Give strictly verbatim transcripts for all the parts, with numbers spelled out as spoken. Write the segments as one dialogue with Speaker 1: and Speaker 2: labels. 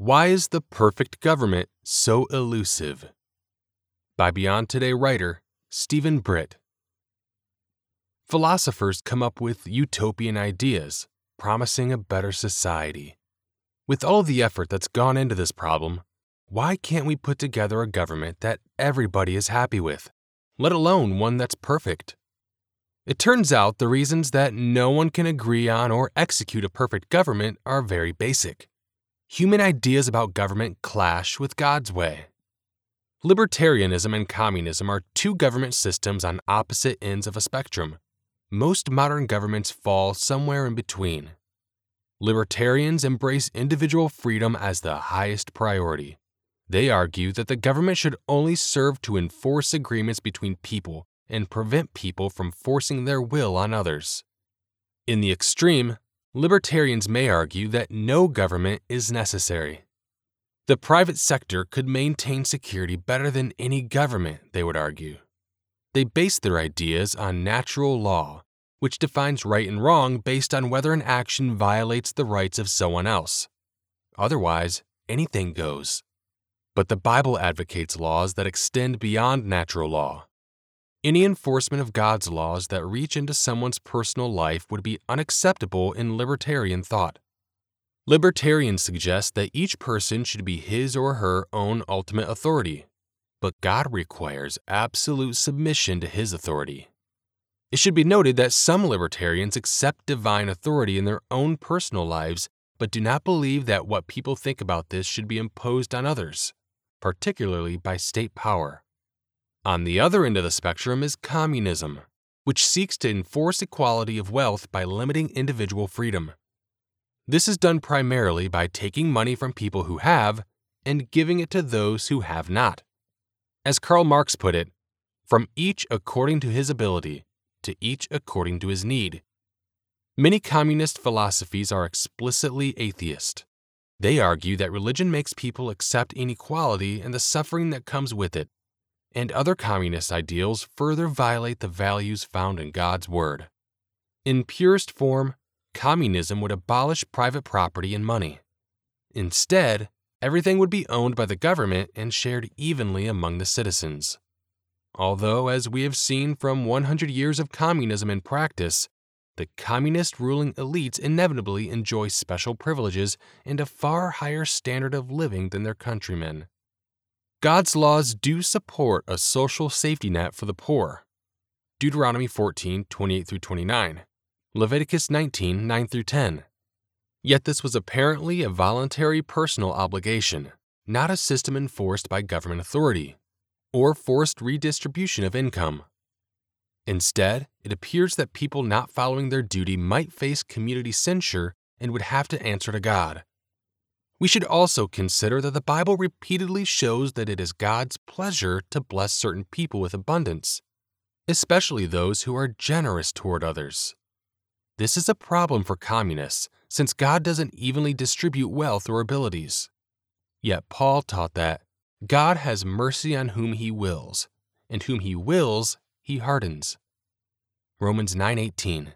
Speaker 1: Why is the perfect government so elusive? By Beyond Today writer Stephen Britt. Philosophers come up with utopian ideas, promising a better society. With all the effort that's gone into this problem, why can't we put together a government that everybody is happy with, let alone one that's perfect? It turns out the reasons that no one can agree on or execute a perfect government are very basic. Human ideas about government clash with God's way. Libertarianism and communism are two government systems on opposite ends of a spectrum. Most modern governments fall somewhere in between. Libertarians embrace individual freedom as the highest priority. They argue that the government should only serve to enforce agreements between people and prevent people from forcing their will on others. In the extreme, libertarians may argue that no government is necessary. The private sector could maintain security better than any government, they would argue. They base their ideas on natural law, which defines right and wrong based on whether an action violates the rights of someone else. Otherwise, anything goes. But the Bible advocates laws that extend beyond natural law. Any enforcement of God's laws that reach into someone's personal life would be unacceptable in libertarian thought. Libertarians suggest that each person should be his or her own ultimate authority, but God requires absolute submission to His authority. It should be noted that some libertarians accept divine authority in their own personal lives, but do not believe that what people think about this should be imposed on others, particularly by state power. On the other end of the spectrum is communism, which seeks to enforce equality of wealth by limiting individual freedom. This is done primarily by taking money from people who have and giving it to those who have not. As Karl Marx put it, from each according to his ability, to each according to his need. Many communist philosophies are explicitly atheist. They argue that religion makes people accept inequality and the suffering that comes with it, and other communist ideals further violate the values found in God's Word. In purest form, communism would abolish private property and money. Instead, everything would be owned by the government and shared evenly among the citizens. Although, as we have seen from one hundred years of communism in practice, the communist ruling elites inevitably enjoy special privileges and a far higher standard of living than their countrymen. God's laws do support a social safety net for the poor. Deuteronomy fourteen, twenty-eight through twenty-nine, Leviticus nineteen, nine through ten. Yet this was apparently a voluntary personal obligation, not a system enforced by government authority, or forced redistribution of income. Instead, it appears that people not following their duty might face community censure and would have to answer to God. We should also consider that the Bible repeatedly shows that it is God's pleasure to bless certain people with abundance, especially those who are generous toward others. This is a problem for communists, since God doesn't evenly distribute wealth or abilities. Yet Paul taught that God has mercy on whom He wills, and whom He wills, He hardens. Romans nine eighteen.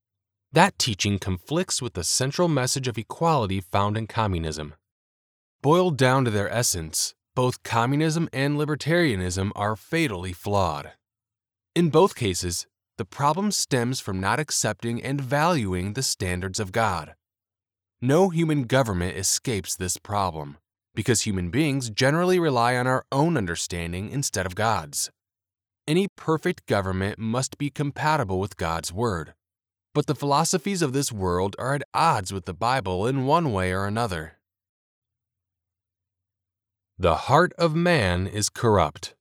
Speaker 1: That teaching conflicts with the central message of equality found in communism. Boiled down to their essence, both communism and libertarianism are fatally flawed. In both cases, the problem stems from not accepting and valuing the standards of God. No human government escapes this problem, because human beings generally rely on our own understanding instead of God's. Any perfect government must be compatible with God's Word. But the philosophies of this world are at odds with the Bible in one way or another. The heart of man is corrupt.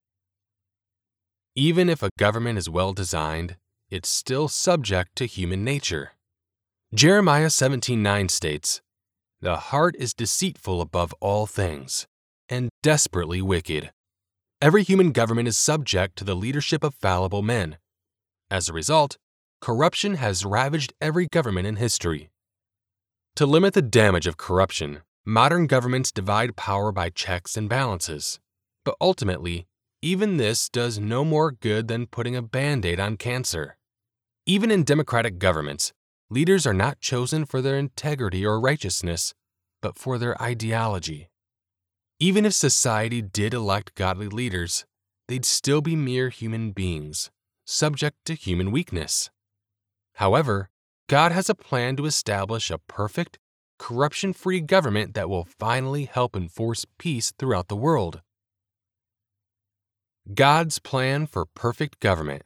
Speaker 1: Even if a government is well designed, it's still subject to human nature. Jeremiah seventeen nine states, "The heart is deceitful above all things, and desperately wicked." Every human government is subject to the leadership of fallible men. As a result, corruption has ravaged every government in history. To limit the damage of corruption, modern governments divide power by checks and balances. But ultimately, even this does no more good than putting a Band-Aid on cancer. Even in democratic governments, leaders are not chosen for their integrity or righteousness, but for their ideology. Even if society did elect godly leaders, they'd still be mere human beings, subject to human weakness. However, God has a plan to establish a perfect, corruption-free government that will finally help enforce peace throughout the world. God's plan for perfect government.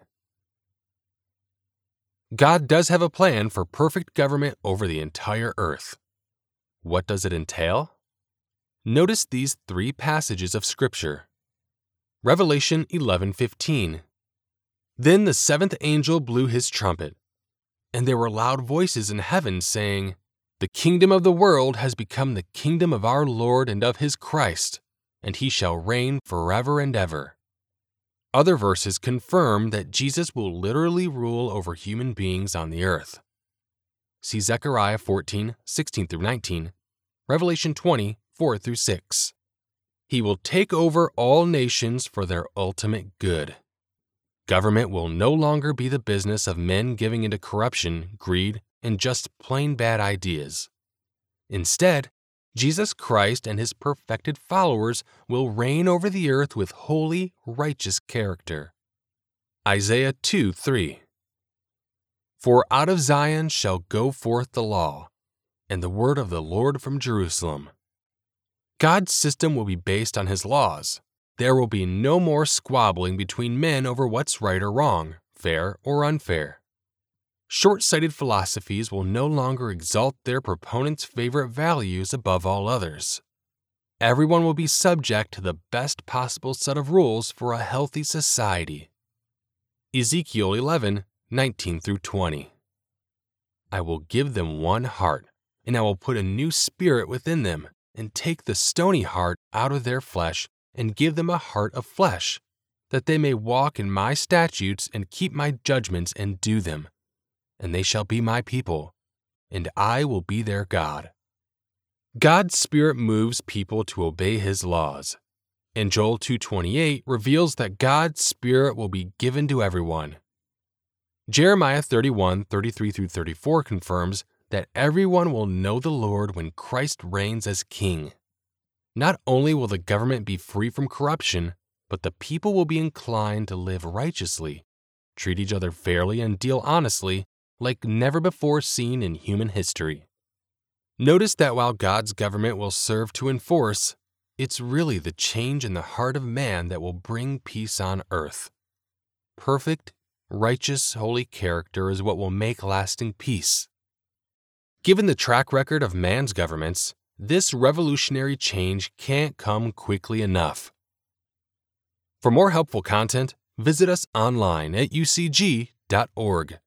Speaker 1: God does have a plan for perfect government over the entire earth. What does it entail? Notice these three passages of Scripture. Revelation eleven fifteen. Then the seventh angel blew his trumpet, and there were loud voices in heaven saying, "The kingdom of the world has become the kingdom of our Lord and of his Christ, and he shall reign forever and ever." Other verses confirm that Jesus will literally rule over human beings on the earth. See Zechariah fourteen sixteen through nineteen, Revelation twenty four through six. He will take over all nations for their ultimate good. Government will no longer be the business of men giving into corruption, greed, and just plain bad ideas. Instead, Jesus Christ and his perfected followers will reign over the earth with holy, righteous character. Isaiah two three. For out of Zion shall go forth the law, and the word of the Lord from Jerusalem. God's system will be based on his laws. There will be no more squabbling between men over what's right or wrong, fair or unfair. Short-sighted philosophies will no longer exalt their proponents' favorite values above all others. Everyone will be subject to the best possible set of rules for a healthy society. Ezekiel eleven nineteen through twenty. I will give them one heart, and I will put a new spirit within them, and take the stony heart out of their flesh, and give them a heart of flesh, that they may walk in my statutes and keep my judgments and do them. And they shall be my people, and I will be their God. God's Spirit moves people to obey his laws, and Joel two twenty-eight reveals that God's Spirit will be given to everyone. Jeremiah thirty-one thirty-three through thirty-four confirms that everyone will know the Lord when Christ reigns as King. Not only will the government be free from corruption, but the people will be inclined to live righteously, treat each other fairly, and deal honestly like never before seen in human history. Notice that while God's government will serve to enforce, it's really the change in the heart of man that will bring peace on earth. Perfect, righteous, holy character is what will make lasting peace. Given the track record of man's governments, this revolutionary change can't come quickly enough. For more helpful content, visit us online at u c g dot org.